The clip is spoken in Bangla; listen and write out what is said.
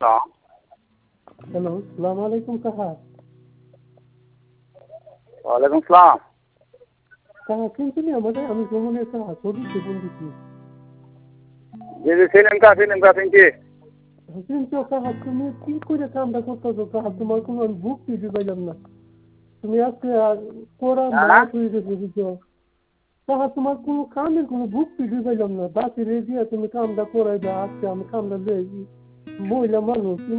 হ্যালো, সালাম আলাইকুম কাহা। ওয়ালাইকুম সালাম। কাহা শুনছিলি আমাদের? আমি ভ্রমণের কাহা ছবি ফোন দিচ্ছি। জি জি চিনছি। শুনছো কাহা, তুমি কি করে কামটা করতেছো কাহা? তোমার কোনো আমি ভুক্তি দিবাইলাম না। তুমি আজকে পড়া না মাছ হয়ে গেছে বুঝছো কাহা, তোমার কোনো কামের কোনো ভুক্তি দিবাইলাম না। বাসি রেজিয়া তুমি কামটা করাইবা, আজকে আমি কামটা লইছি। মহিলা মানুষ